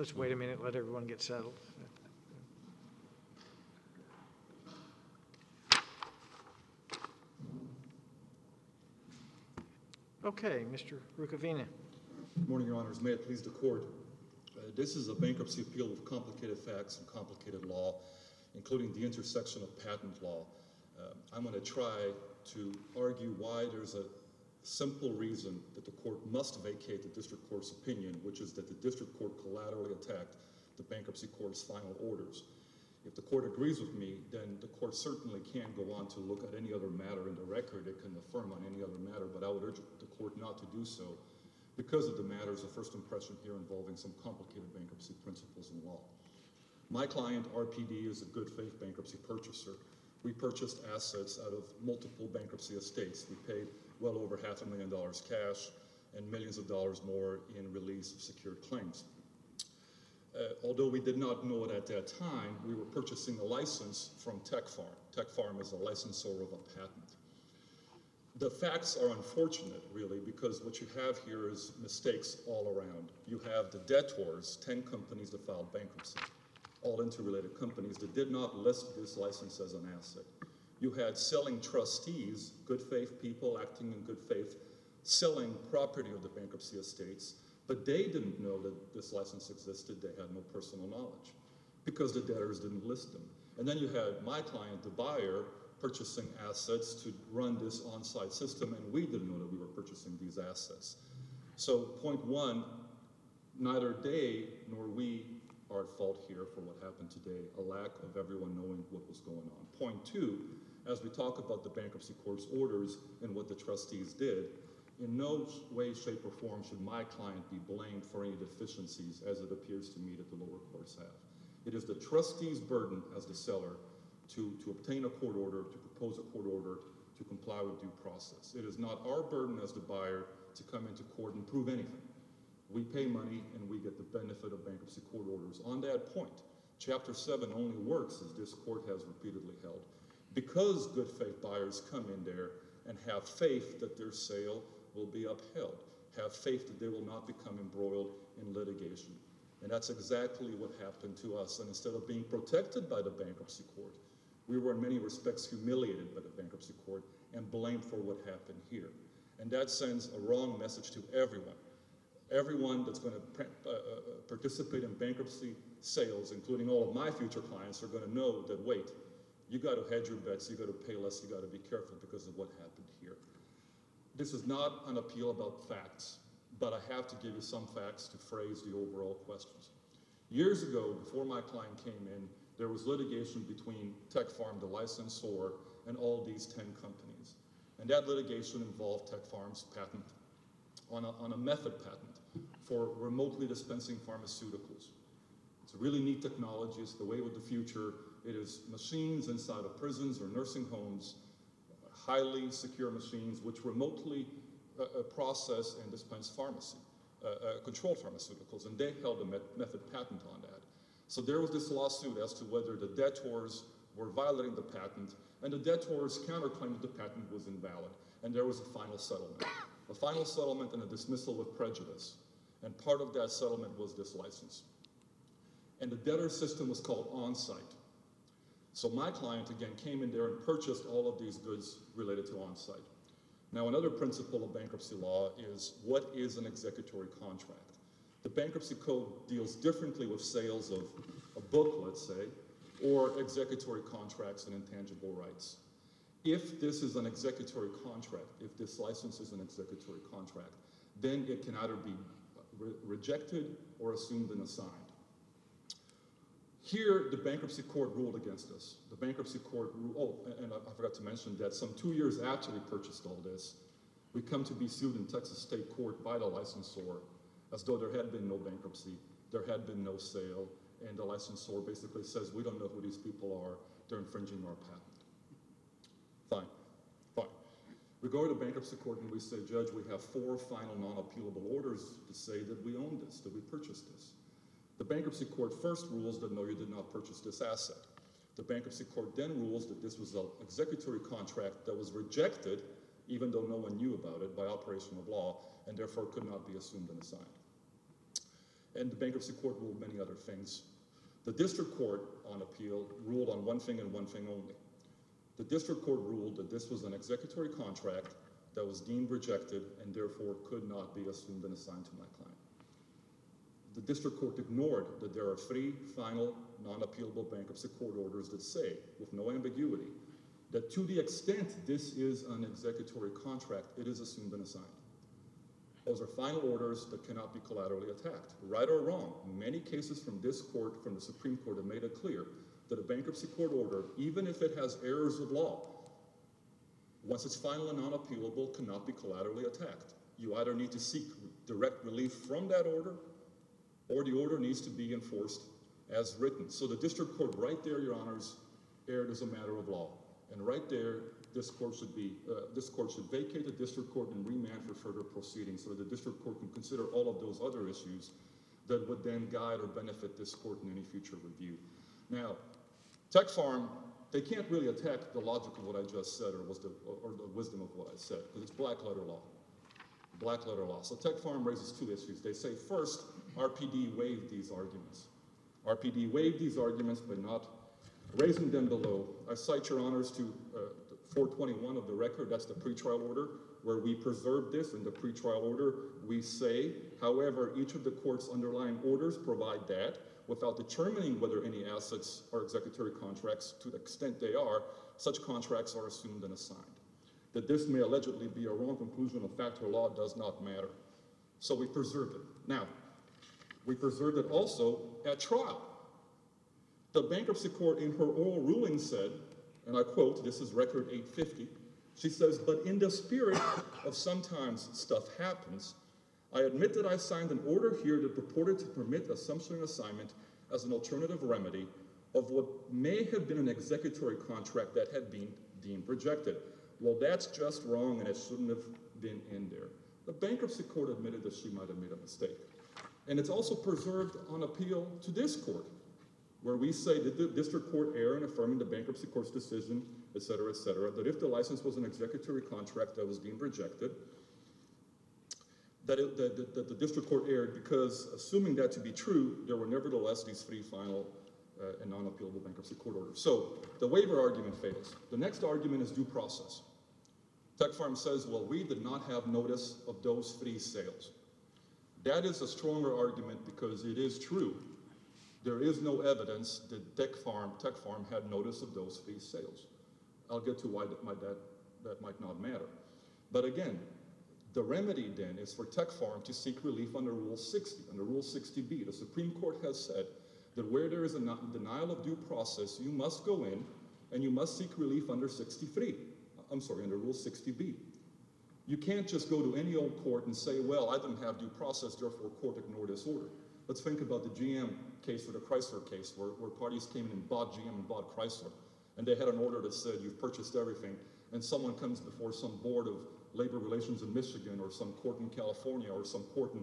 let's wait a minute, let everyone get settled. Okay, Mr. Rukavina. Good morning, Your Honors. May it please the Court. This is a bankruptcy appeal with complicated facts and complicated law, including the intersection of patent law. I'm going to try to argue why there's a simple reason that the Court must vacate the District Court's opinion, which is that the District Court collaterally attacked the Bankruptcy Court's final orders. If the Court agrees with me, then the Court certainly can go on to look at any other matter in the record. It can affirm on any other matter, but I would urge the Court not to do so because of the matters of first impression here involving some complicated bankruptcy principles and law. My client, RPD, is a good faith bankruptcy purchaser. We purchased assets out of multiple bankruptcy estates. We paid well over $500,000 cash and millions of dollars more in release of secured claims. Although we did not know it at that time, we were purchasing a license from Tech Farm. Tech Farm is a licensor of a patent. The facts are unfortunate, really, because what you have here is mistakes all around. You have the debtors, 10 companies that filed bankruptcy, all interrelated companies that did not list this license as an asset. You had selling trustees, good faith people acting in good faith, selling property of the bankruptcy estates, but they didn't know that this license existed. They had no personal knowledge because the debtors didn't list them. And then you had my client, the buyer, purchasing assets to run this on-site system, and we didn't know that we were purchasing these assets. So point one, neither they nor we are at fault here for what happened today, a lack of everyone knowing what was going on. Point two, as we talk about the bankruptcy court's orders and what the trustees did, in no way, shape, or form should my client be blamed for any deficiencies as it appears to me that the lower courts have. It is the trustee's burden as the seller to obtain a court order, to propose a court order, to comply with due process. It is not our burden as the buyer to come into court and prove anything. We pay money and we get the benefit of bankruptcy court orders. On that point, Chapter 7 only works, as this court has repeatedly held, because good faith buyers come in there and have faith that their sale will be upheld, have faith that they will not become embroiled in litigation. And that's exactly what happened to us. And instead of being protected by the bankruptcy court, we were in many respects humiliated by the bankruptcy court and blamed for what happened here. And that sends a wrong message to everyone. Everyone that's going to participate in bankruptcy sales, including all of my future clients, are going to know that, wait, you got to hedge your bets, you got to pay less, you got to be careful because of what happened here. This is not an appeal about facts, but I have to give you some facts to phrase the overall questions. Years ago, before my client came in, there was litigation between Tech Farm, the licensor, and all these 10 companies. And that litigation involved Tech Farm's patent on a method patent for remotely dispensing pharmaceuticals. It's a really neat technology. It's the wave of the future. It is machines inside of prisons or nursing homes, highly secure machines which remotely process and dispense controlled pharmaceuticals, and they held a method patent on that. So there was this lawsuit as to whether the debtors were violating the patent, and the debtors counterclaimed that the patent was invalid, and there was a final settlement. A final settlement and a dismissal with prejudice, and part of that settlement was this license. And the debtor system was called on-site. So my client, again, came in there and purchased all of these goods related to on-site. Now, another principle of bankruptcy law is what is an executory contract? The bankruptcy code deals differently with sales of a book, let's say, or executory contracts and intangible rights. If this is an executory contract, if this license is an executory contract, then it can either be rejected or assumed and assigned. Here, the bankruptcy court ruled against us. The bankruptcy court ruled, oh, and I forgot to mention that some 2 years after we purchased all this, we come to be sued in Texas State Court by the licensor as though there had been no bankruptcy, there had been no sale, and the licensor basically says, we don't know who these people are, they're infringing our patent. Fine, fine. We go to the bankruptcy court and we say, Judge, we have 4 final non-appealable orders to say that we own this, that we purchased this. The bankruptcy court first rules that no, you did not purchase this asset. The bankruptcy court then rules that this was an executory contract that was rejected, even though no one knew about it, by operation of law, and therefore could not be assumed and assigned. and the bankruptcy court ruled many other things. The district court on appeal ruled on one thing and one thing only. The district court ruled that this was an executory contract that was deemed rejected and therefore could not be assumed and assigned to my client. The district court ignored that there are 3 final non-appealable bankruptcy court orders that say, with no ambiguity, that to the extent this is an executory contract, it is assumed and assigned. Those are final orders that cannot be collaterally attacked. Right or wrong, many cases from this court, from the Supreme Court, have made it clear that a bankruptcy court order, even if it has errors of law, once it's final and non-appealable, cannot be collaterally attacked. You either need to seek direct relief from that order, or the order needs to be enforced as written. So the district court right there, Your Honors, erred as a matter of law. And right there, this court should vacate the district court and remand for further proceedings so that the district court can consider all of those other issues that would then guide or benefit this court in any future review. Now, Tech Farm, they can't really attack the logic of what I just said or the wisdom of what I said, because it's black letter law. Black letter law. So Tech Farm raises 2 issues. They say, first, RPD waived these arguments. RPD waived these arguments by not raising them below. I cite, Your Honors, to 421 of the record. That's the pretrial order, where we preserve this. In the pretrial order, we say, however, each of the court's underlying orders provide that, without determining whether any assets are executory contracts, to the extent they are, such contracts are assumed and assigned. That this may allegedly be a wrong conclusion of fact or law does not matter. So we preserved it. Now, we preserved it also at trial. The bankruptcy court in her oral ruling said, and I quote, this is record 850, she says, but in the spirit of sometimes stuff happens, I admit that I signed an order here that purported to permit assumption and assignment as an alternative remedy of what may have been an executory contract that had been deemed rejected. Well, that's just wrong and it shouldn't have been in there. The bankruptcy court admitted that she might have made a mistake. And it's also preserved on appeal to this court, where we say that the district court err in affirming the bankruptcy court's decision, et cetera, that if the license was an executory contract that was deemed rejected, that the district court erred because, assuming that to be true, there were nevertheless these 3 final and non-appealable bankruptcy court orders. So the waiver argument fails. The next argument is due process. Tech Farm says, well, we did not have notice of those 3 sales. That is a stronger argument because it is true. There is no evidence that Tech Farm had notice of those 3 sales. I'll get to why that might not matter. But again, the remedy then is for Tech Farm to seek relief under Rule 60, under Rule 60B. The Supreme Court has said that where there is a denial of due process, you must go in and you must seek relief under under Rule 60B. You can't just go to any old court and say, well, I didn't have due process, therefore court ignore this order. Let's think about the GM case or the Chrysler case where parties came in and bought GM and bought Chrysler. And they had an order that said you've purchased everything. And someone comes before some board of labor relations in Michigan or some court in California or some court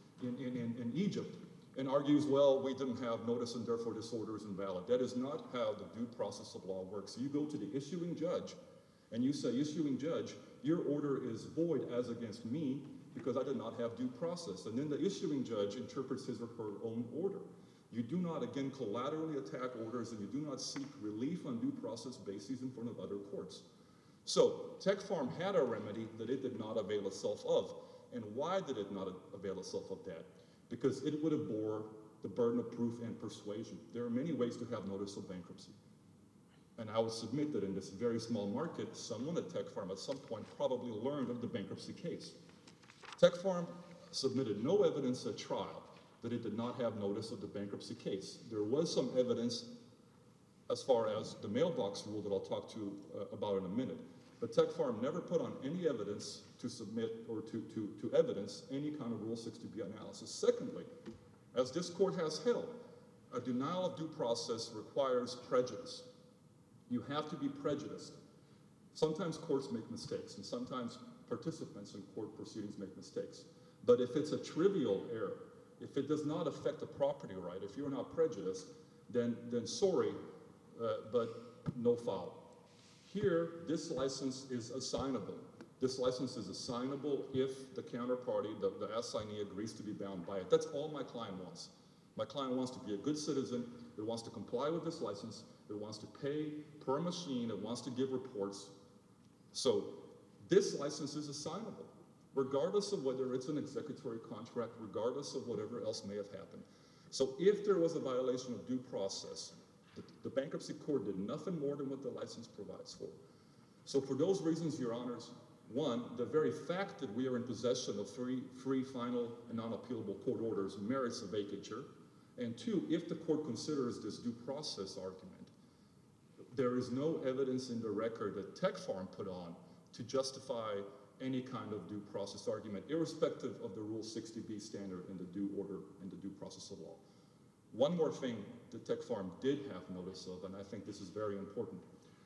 in Egypt and argues, well, we didn't have notice and therefore this order is invalid. That is not how the due process of law works. You go to the issuing judge and you say, issuing judge, your order is void as against me because I did not have due process. And then the issuing judge interprets his or her own order. You do not, again, collaterally attack orders and you do not seek relief on due process bases in front of other courts. So Tech Farm had a remedy that it did not avail itself of. And why did it not avail itself of that? Because it would have bore the burden of proof and persuasion. There are many ways to have notice of bankruptcy. And I would submit that in this very small market, someone at Tech Farm at some point probably learned of the bankruptcy case. Tech Farm submitted no evidence at trial that it did not have notice of the bankruptcy case. There was some evidence as far as the mailbox rule that I'll talk to about in a minute. But Tech Farm never put on any evidence to submit or to evidence any kind of Rule 60B analysis. Secondly, as this court has held, a denial of due process requires prejudice. You have to be prejudiced. Sometimes courts make mistakes, and sometimes participants in court proceedings make mistakes. But if it's a trivial error, if it does not affect the property right, if you're not prejudiced, then sorry, but no foul. Here, this license is assignable. This license is assignable if the counterparty, the assignee, agrees to be bound by it. That's all my client wants. My client wants to be a good citizen. It wants to comply with this license. It wants to pay per machine. It wants to give reports. So this license is assignable, regardless of whether it's an executory contract, regardless of whatever else may have happened. So if there was a violation of due process, the bankruptcy court did nothing more than what the license provides for. So for those reasons, Your Honors, one, the very fact that we are in possession of free, final, and non-appealable court orders merits a vacatur. And two, if the court considers this due process argument, there is no evidence in the record that Tech Farm put on to justify any kind of due process argument, irrespective of the Rule 60B standard in the due order and the due process of law. One more thing that Tech Farm did have notice of, and I think this is very important.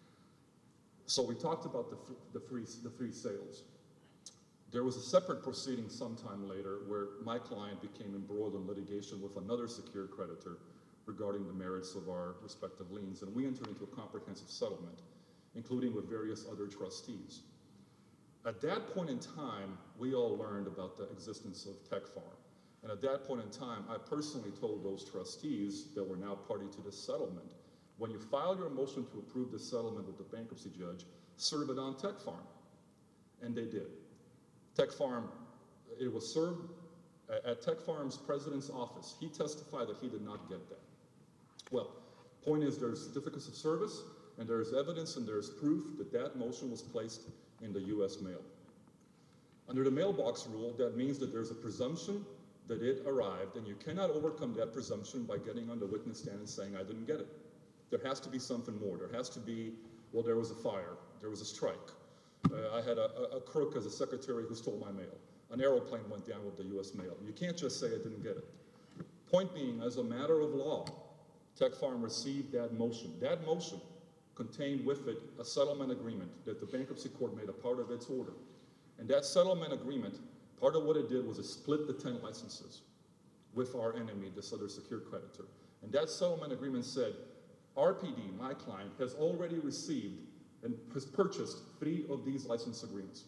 So we talked about the free sales. There was a separate proceeding sometime later where my client became embroiled in litigation with another secured creditor regarding the merits of our respective liens, and we entered into a comprehensive settlement, including with various other trustees. At that point in time, we all learned about the existence of Tech Farm. And at that point in time, I personally told those trustees that were now party to this settlement, when you file your motion to approve the settlement with the bankruptcy judge, serve it on Tech Farm. And they did. Tech Farm, it was served at Tech Farm's president's office. He testified that he did not get that. Well, point is there's certificates of service, and there's evidence and there's proof that that motion was placed in the U.S. mail. Under the mailbox rule, that means that there's a presumption that it arrived, and you cannot overcome that presumption by getting on the witness stand and saying, I didn't get it. There has to be something more. There has to be, well, there was a fire, there was a strike. I had a crook as a secretary who stole my mail. An aeroplane went down with the U.S. mail. You can't just say I didn't get it. Point being, as a matter of law, Tech Farm received that motion. That motion contained with it a settlement agreement that the bankruptcy court made a part of its order. And that settlement agreement, part of what it did was it split the 10 licenses with our enemy, this other secured creditor. And that settlement agreement said, RPD, my client, has already received and has purchased 3 of these license agreements.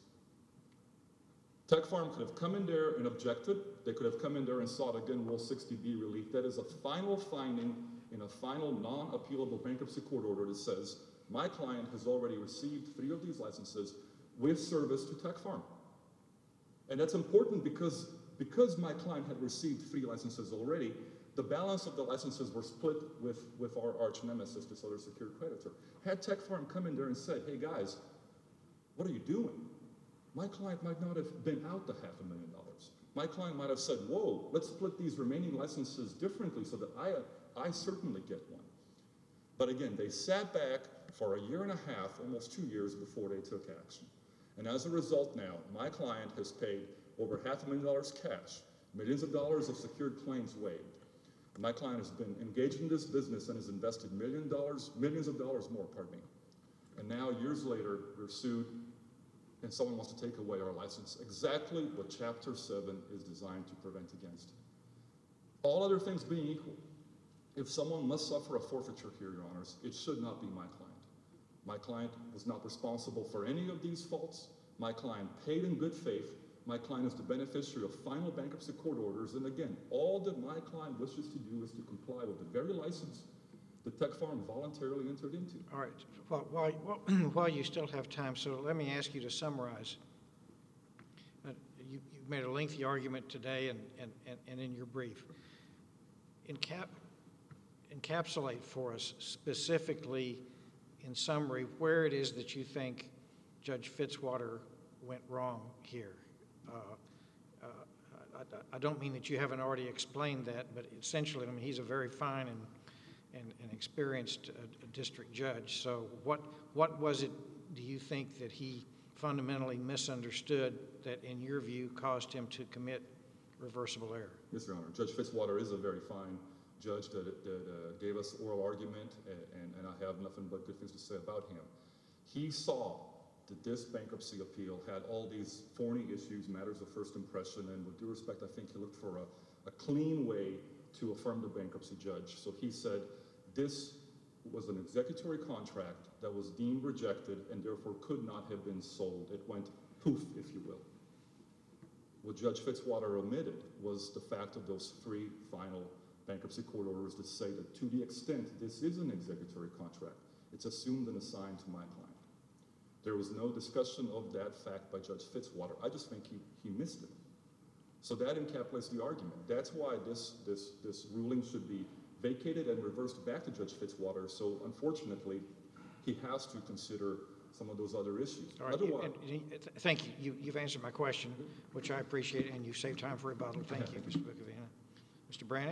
Tech Farm could have come in there and objected. They could have come in there and sought, again, Rule 60B relief. That is a final finding in a final non-appealable bankruptcy court order that says, my client has already received 3 of these licenses with service to Tech Farm. And that's important because my client had received 3 licenses already, the balance of the licenses were split with our arch nemesis, this other secured creditor. Had Tech Farm come in there and said, hey guys, what are you doing? My client might not have been out the $500,000. My client might have said, whoa, let's split these remaining licenses differently so that I certainly get one. But again, they sat back for a year and a half, almost 2 years before they took action. And as a result now, my client has paid over $500,000 cash, millions of dollars of secured claims waived. My client has been engaged in this business and has invested millions of dollars more, pardon me. And now, years later, we're sued and someone wants to take away our license. Exactly what Chapter 7 is designed to prevent against. All other things being equal, if someone must suffer a forfeiture here, Your Honors, it should not be my client. My client was not responsible for any of these faults. My client paid in good faith. My client is the beneficiary of final bankruptcy court orders. And again, all that my client wishes to do is to comply with the very license that Tech Farm voluntarily entered into. All right. Well, while you still have time, so let me ask you to summarize. You made a lengthy argument today and in your brief. Encapsulate for us specifically, in summary, where it is that you think Judge Fitzwater went wrong here. I don't mean that you haven't already explained that, but essentially, I mean, he's a very fine and experienced district judge. So what was it, do you think, that he fundamentally misunderstood that, in your view, caused him to commit reversible error? Yes, Your Honor. Judge Fitzwater is a very fine judge that gave us oral argument, and I have nothing but good things to say about him. He saw that this bankruptcy appeal had all these thorny issues, matters of first impression, and with due respect, I think he looked for a clean way to affirm the bankruptcy judge. So he said this was an executory contract that was deemed rejected and therefore could not have been sold. It went poof, if you will. What Judge Fitzwater omitted was the fact of those 3 final bankruptcy court orders that say that to the extent this is an executory contract, it's assumed and assigned to my client. There was no discussion of that fact by Judge Fitzwater. I just think he missed it. So that encapsulates the argument. That's why this ruling should be vacated and reversed back to Judge Fitzwater. So unfortunately, he has to consider some of those other issues. All right, thank you. You've answered my question, which I appreciate, and you've saved time for rebuttal. Thank you, Mr. Bukovina. Mr. Brannick?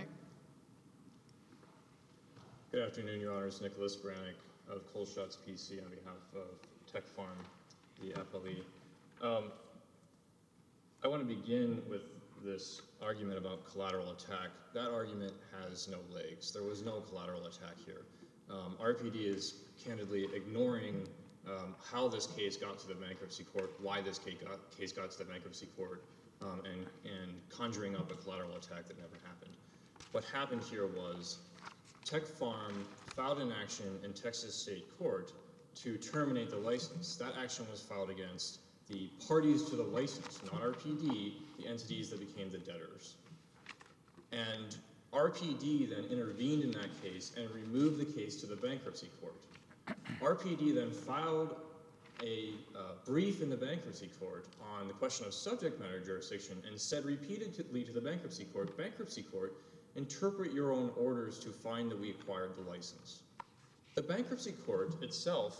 Good afternoon, Your Honors. Nicholas Brannick of Coleshots PC on behalf of Tech Farm, the FLE. I want to begin with this argument about collateral attack. That argument has no legs. There was no collateral attack here. RPD is candidly ignoring how this case got to the bankruptcy court, why this case got to the bankruptcy court, and conjuring up a collateral attack that never happened. What happened here was Tech Farm filed an action in Texas State Court to terminate the license. That action was filed against the parties to the license, not RPD, the entities that became the debtors. And RPD then intervened in that case and removed the case to the bankruptcy court. RPD then filed a brief in the bankruptcy court on the question of subject matter jurisdiction and said repeatedly to the bankruptcy court, interpret your own orders to find that we acquired the license. The bankruptcy court itself,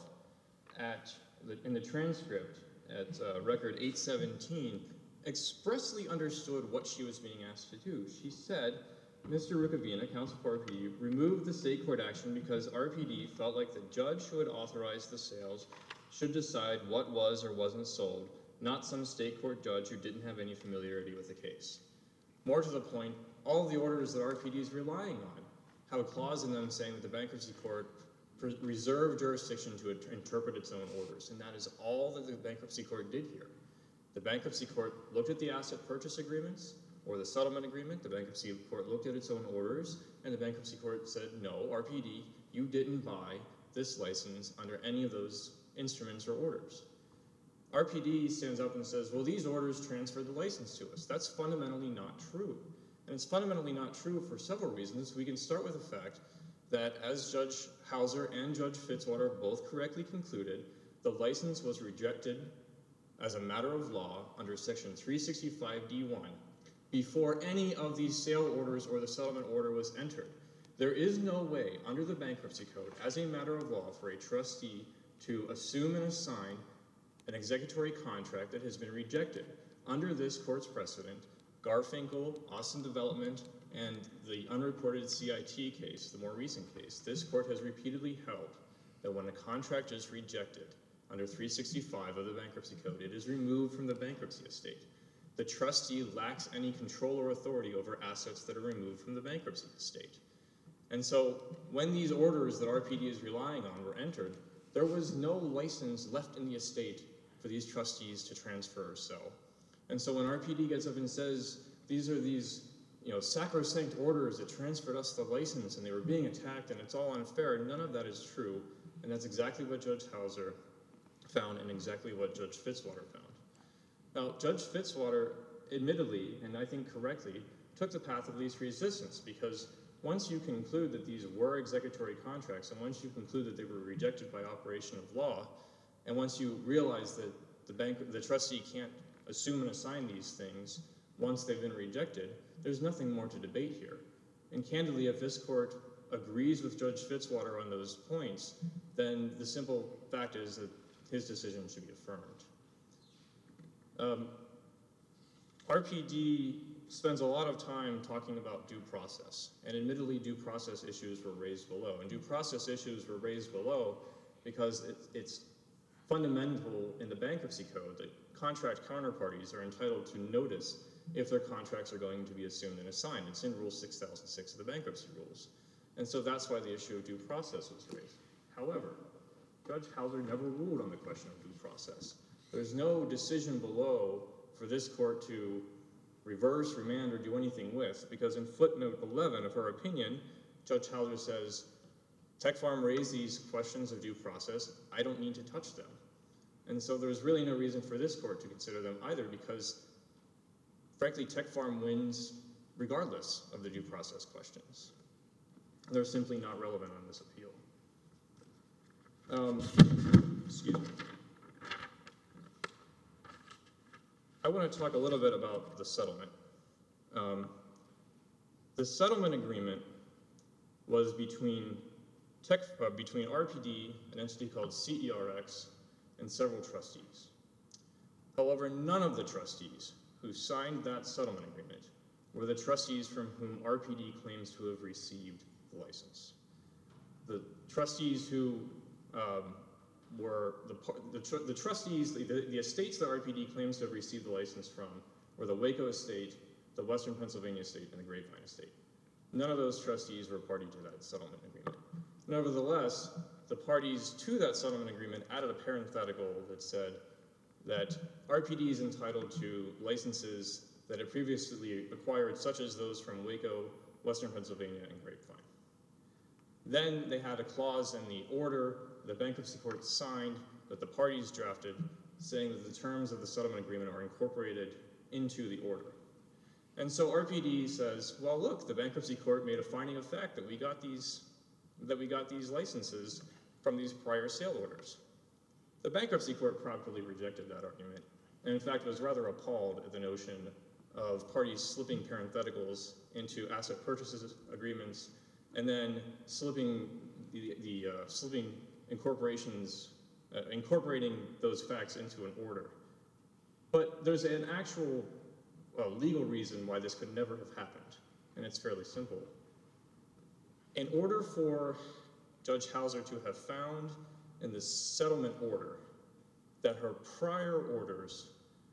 in the transcript at record 817, expressly understood what she was being asked to do. She said, Mr. Bukovina, counsel for RPD, removed the state court action because RPD felt like the judge who had authorized the sales should decide what was or wasn't sold, not some state court judge who didn't have any familiarity with the case. More to the point, all of the orders that RPD is relying on have a clause in them saying that the bankruptcy court reserved jurisdiction to interpret its own orders, and that is all that the bankruptcy court did here. The bankruptcy court looked at the asset purchase agreements or the settlement agreement. The bankruptcy court looked at its own orders, and the bankruptcy court said, no, RPD, you didn't buy this license under any of those instruments or orders. RPD stands up and says, well, these orders transferred the license to us. That's fundamentally not true. And it's fundamentally not true for several reasons. We can start with the fact that as Judge Hauser and Judge Fitzwater both correctly concluded, the license was rejected as a matter of law under Section 365D1 before any of these sale orders or the settlement order was entered. There is no way under the bankruptcy code as a matter of law for a trustee to assume and assign an executory contract that has been rejected. Under this court's precedent, Garfinkel, Austin Development, and the unreported CIT case, the more recent case, this court has repeatedly held that when a contract is rejected under 365 of the bankruptcy code, it is removed from the bankruptcy estate. The trustee lacks any control or authority over assets that are removed from the bankruptcy estate. And so when these orders that RPD is relying on were entered, there was no license left in the estate for these trustees to transfer or sell. And so when RPD gets up and says, these are these sacrosanct orders that transferred us the license and they were being attacked and it's all unfair, none of that is true. And that's exactly what Judge Hauser found and exactly what Judge Fitzwater found. Now, Judge Fitzwater admittedly, and I think correctly, took the path of least resistance because once you conclude that these were executory contracts and once you conclude that they were rejected by operation of law, and once you realize that the trustee can't assume and assign these things once they've been rejected, there's nothing more to debate here. And candidly, if this court agrees with Judge Fitzwater on those points, then the simple fact is that his decision should be affirmed. RPD spends a lot of time talking about due process, and admittedly due process issues were raised below. And due process issues were raised below because it's fundamental in the bankruptcy code that contract counterparties are entitled to notice if their contracts are going to be assumed and assigned. It's in Rule 6006 of the bankruptcy rules. And so that's why the issue of due process was raised. However, Judge Hauser never ruled on the question of due process. There's no decision below for this court to reverse, remand, or do anything with, because in footnote 11 of her opinion, Judge Hauser says, Tech Farm raised these questions of due process. I don't need to touch them. And so there's really no reason for this court to consider them either because, frankly, Tech Farm wins regardless of the due process questions. They're simply not relevant on this appeal. Excuse me. I want to talk a little bit about the settlement. The settlement agreement was between RPD, an entity called CERX, and several trustees. However, none of the trustees who signed that settlement agreement were the trustees from whom RPD claims to have received the license. The trustees who were the trustees, the estates that RPD claims to have received the license from were the Waco estate, the Western Pennsylvania estate, and the Grapevine estate. None of those trustees were party to that settlement agreement. Nevertheless, the parties to that settlement agreement added a parenthetical that said that RPD is entitled to licenses that it previously acquired, such as those from Waco, Western Pennsylvania, and Grapevine. Then they had a clause in the order the bankruptcy court signed that the parties drafted, saying that the terms of the settlement agreement are incorporated into the order. And so RPD says, well, look, the bankruptcy court made a finding of fact that we got these licenses from these prior sale orders. The bankruptcy court promptly rejected that argument, and in fact was rather appalled at the notion of parties slipping parentheticals into asset purchases agreements and then slipping incorporating those facts into an order. But there's an actual legal reason why this could never have happened, and it's fairly simple. In order for Judge Hauser to have found in the settlement order that her prior orders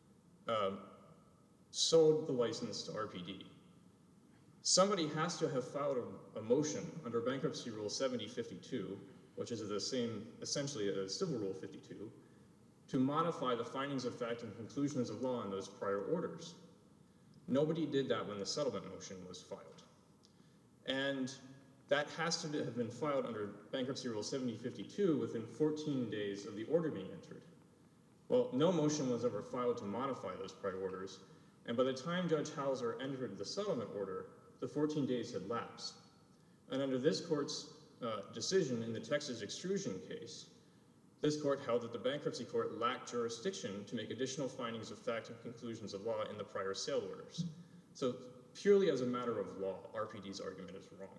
sold the license to RPD, somebody has to have filed a motion under Bankruptcy Rule 7052, which is the same, essentially a Civil Rule 52, to modify the findings of fact and conclusions of law in those prior orders. Nobody did that when the settlement motion was filed. And that has to have been filed under Bankruptcy Rule 7052 within 14 days of the order being entered. Well, no motion was ever filed to modify those prior orders, and by the time Judge Hauser entered the settlement order, the 14 days had lapsed. And under this court's decision in the Texas extrusion case, this court held that the bankruptcy court lacked jurisdiction to make additional findings of fact and conclusions of law in the prior sale orders. So purely as a matter of law, RPD's argument is wrong.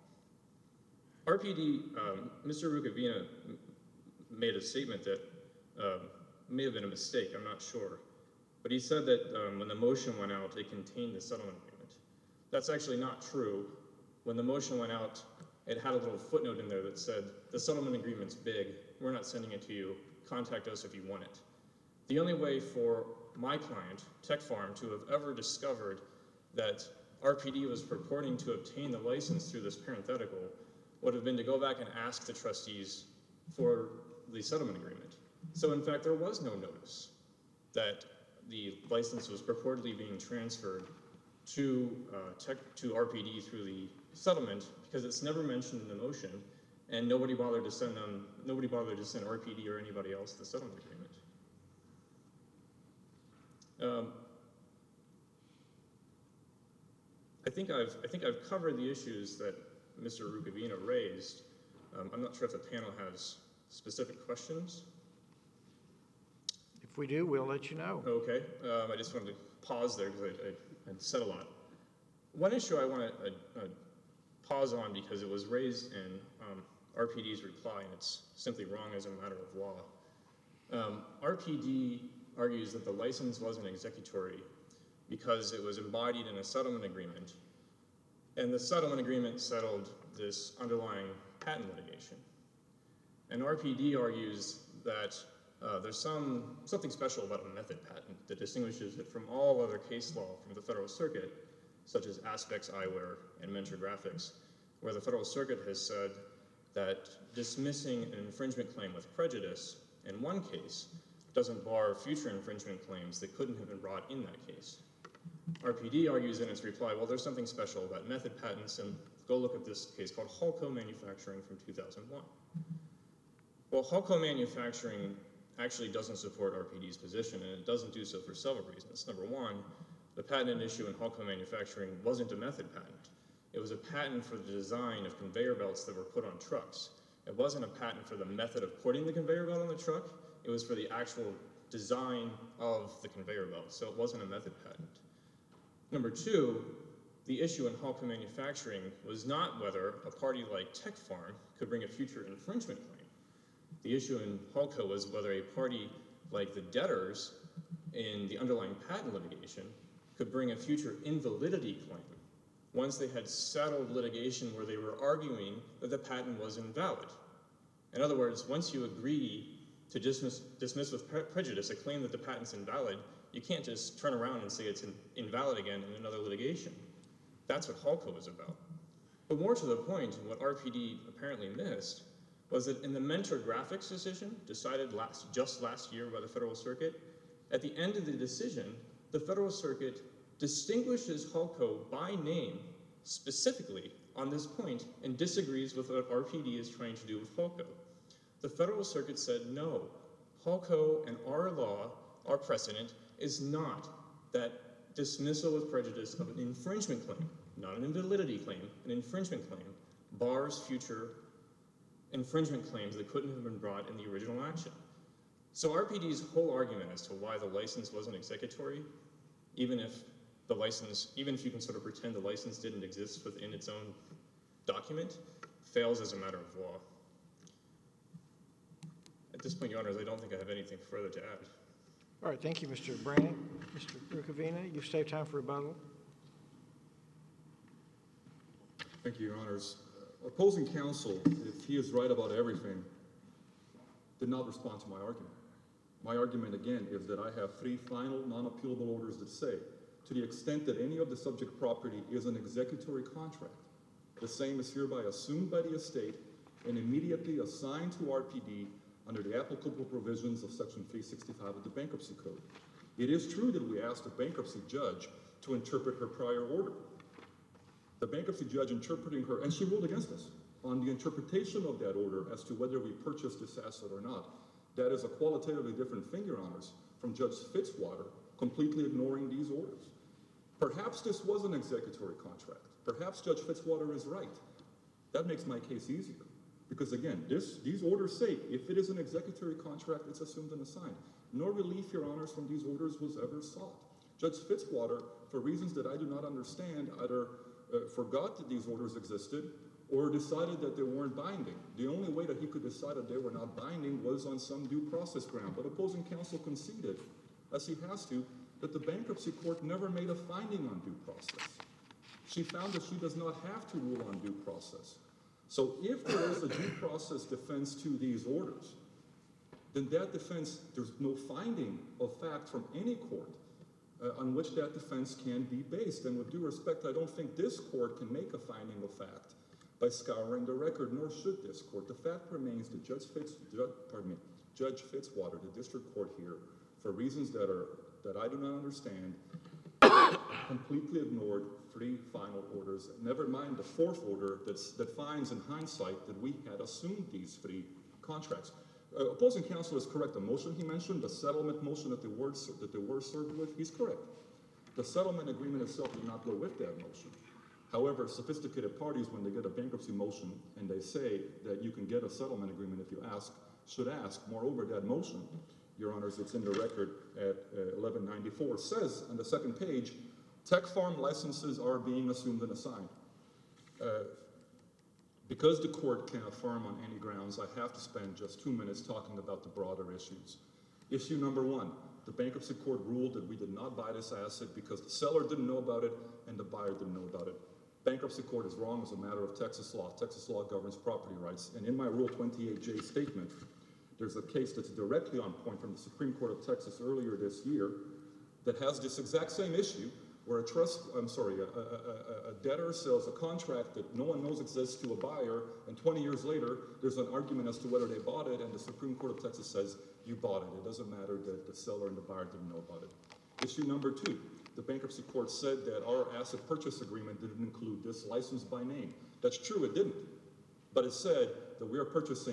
Mr. Rukavina made a statement that may have been a mistake, I'm not sure. But he said that when the motion went out, it contained the settlement agreement. That's actually not true. When the motion went out, it had a little footnote in there that said, the settlement agreement's big, we're not sending it to you, contact us if you want it. The only way for my client, Tech Farm, to have ever discovered that RPD was purporting to obtain the license through this parenthetical would have been to go back and ask the trustees for the settlement agreement. So in fact, there was no notice that the license was purportedly being transferred to RPD through the settlement because it's never mentioned in the motion, and nobody bothered to send RPD or anybody else the settlement agreement. I think I've covered the issues that Mr. Rukavina raised. I'm not sure if the panel has specific questions. If we do, we'll let you know. Okay, I just wanted to pause there because I said a lot. One issue I want to pause on because it was raised in RPD's reply, and it's simply wrong as a matter of law. RPD argues that the license wasn't executory because it was embodied in a settlement agreement, and the settlement agreement settled this underlying patent litigation. And RPD argues that there's something special about a method patent that distinguishes it from all other case law from the Federal Circuit, such as Aspects Eyewear and Mentor Graphics, where the Federal Circuit has said that dismissing an infringement claim with prejudice in one case doesn't bar future infringement claims that couldn't have been brought in that case. RPD argues in its reply, well, there's something special about method patents, and go look at this case called Hulco Manufacturing from 2001. Well, Hulco Manufacturing actually doesn't support RPD's position, and it doesn't do so for several reasons. Number one, the patent issue in Halco Manufacturing wasn't a method patent. It was a patent for the design of conveyor belts that were put on trucks. It wasn't a patent for the method of putting the conveyor belt on the truck. It was for the actual design of the conveyor belt, so it wasn't a method patent. Number two, the issue in Halco Manufacturing was not whether a party like Tech Farm could bring a future infringement claim. The issue in Halco was whether a party like the debtors in the underlying patent litigation could bring a future invalidity claim once they had settled litigation where they were arguing that the patent was invalid. In other words, once you agree to dismiss with prejudice a claim that the patent's invalid, you can't just turn around and say it's invalid again in another litigation. That's what Halco was about. But more to the point, what RPD apparently missed was that in the Mentor Graphics decision, decided just last year by the Federal Circuit, at the end of the decision, the Federal Circuit distinguishes Halco by name specifically on this point and disagrees with what RPD is trying to do with Halco. The Federal Circuit said, no, Halco and our law, our precedent, is not that dismissal with prejudice of an infringement claim, not an invalidity claim, an infringement claim, bars future infringement claims that couldn't have been brought in the original action. So RPD's whole argument as to why the license wasn't executory, even if you can sort of pretend the license didn't exist within its own document, fails as a matter of law. At this point, Your Honors, I don't think I have anything further to add. All right, thank you, Mr. Brannick. Mr. Rukavina, you've saved time for rebuttal. Thank you, Your Honors. Opposing counsel, if he is right about everything, did not respond to my argument. My argument, again, is that I have 3 final non-appealable orders that say, to the extent that any of the subject property is an executory contract, the same is hereby assumed by the estate and immediately assigned to RPD under the applicable provisions of Section 365 of the Bankruptcy Code. It is true that we asked the bankruptcy judge to interpret her prior order. The bankruptcy judge interpreting her, and she ruled against us on the interpretation of that order as to whether we purchased this asset or not. That is a qualitatively different thing, Your Honors, from Judge Fitzwater completely ignoring these orders. Perhaps this was an executory contract. Perhaps Judge Fitzwater is right. That makes my case easier. Because again, these orders say, if it is an executory contract, it's assumed and assigned. No relief, Your Honors, from these orders was ever sought. Judge Fitzwater, for reasons that I do not understand, either forgot that these orders existed or decided that they weren't binding. The only way that he could decide that they were not binding was on some due process ground. But opposing counsel conceded, as he has to, that the bankruptcy court never made a finding on due process. She found that she does not have to rule on due process. So if there is a due process defense to these orders, then that defense, there's no finding of fact from any court on which that defense can be based. And with due respect, I don't think this court can make a finding of fact by scouring the record, nor should this court. The fact remains that Judge Fitzwater, the district court here, for reasons that I do not understand, completely ignored 3 final orders. Never mind the 4th order that finds in hindsight that we had assumed these 3 contracts. Opposing counsel is correct. The motion he mentioned, the settlement motion that they were served with, he's correct. The settlement agreement itself did not go with that motion. However, sophisticated parties, when they get a bankruptcy motion and they say that you can get a settlement agreement if you ask, should ask. Moreover, that motion, Your Honors, it's in the record at 1194, says on the 2nd page, Tech Farm licenses are being assumed and assigned. Because the court can affirm on any grounds, I have to spend just 2 minutes talking about the broader issues. Issue number 1, the bankruptcy court ruled that we did not buy this asset because the seller didn't know about it and the buyer didn't know about it. Bankruptcy court is wrong as a matter of Texas law. Texas law governs property rights. And in my Rule 28J statement, there's a case that's directly on point from the Supreme Court of Texas earlier this year that has this exact same issue where a debtor sells a contract that no one knows exists to a buyer, and 20 years later, there's an argument as to whether they bought it, and the Supreme Court of Texas says, you bought it. It doesn't matter that the seller and the buyer didn't know about it. Issue number 2, the bankruptcy court said that our asset purchase agreement didn't include this license by name. That's true, it didn't. But it said that we are purchasing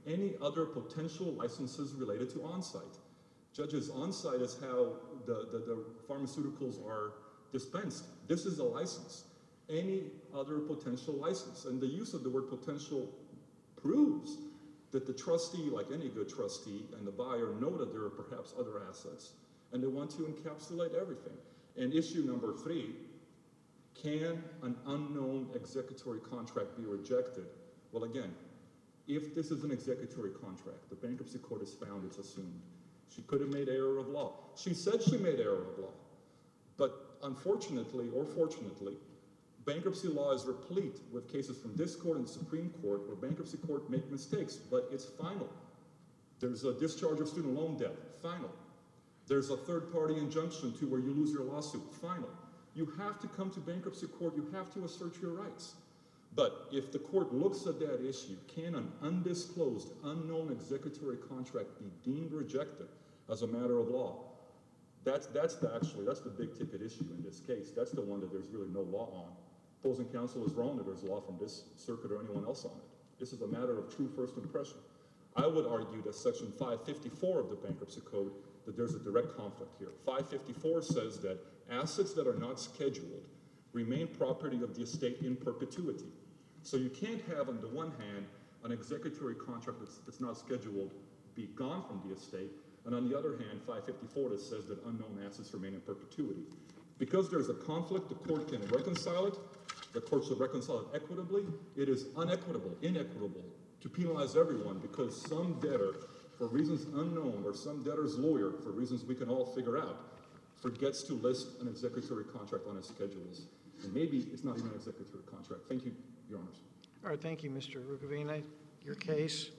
any other potential licenses related to on-site. Judges, on-site is how the pharmaceuticals are dispensed. This is a license. Any other potential license. And the use of the word potential proves that the trustee, like any good trustee, and the buyer know that there are perhaps other assets, and they want to encapsulate everything. And issue number 3, can an unknown executory contract be rejected? Well, again, if this is an executory contract, the bankruptcy court has found it's assumed. She could have made error of law. She said she made error of law. But unfortunately, or fortunately, bankruptcy law is replete with cases from this court and the Supreme Court where bankruptcy court make mistakes, but it's final. There's a discharge of student loan debt, final. There's a third-party injunction to where you lose your lawsuit, final. You have to come to bankruptcy court, you have to assert your rights. But if the court looks at that issue, can an undisclosed, unknown executory contract be deemed rejected as a matter of law? That's the big ticket issue in this case. That's the one that there's really no law on. Opposing counsel is wrong that there's law from this circuit or anyone else on it. This is a matter of true first impression. I would argue that section 554 of the Bankruptcy Code, that there's a direct conflict here. 554 says that assets that are not scheduled remain property of the estate in perpetuity. So you can't have, on the one hand, an executory contract that's not scheduled be gone from the estate, and on the other hand, 554 that says that unknown assets remain in perpetuity. Because there's a conflict, the court can reconcile it. The court should reconcile it equitably. It is inequitable to penalize everyone because some debtor, for reasons unknown, or some debtor's lawyer, for reasons we can all figure out, forgets to list an executory contract on his schedules. And maybe it's not even an executory contract. Thank you, Your Honors. All right, thank you, Mr. Rukavina. Your case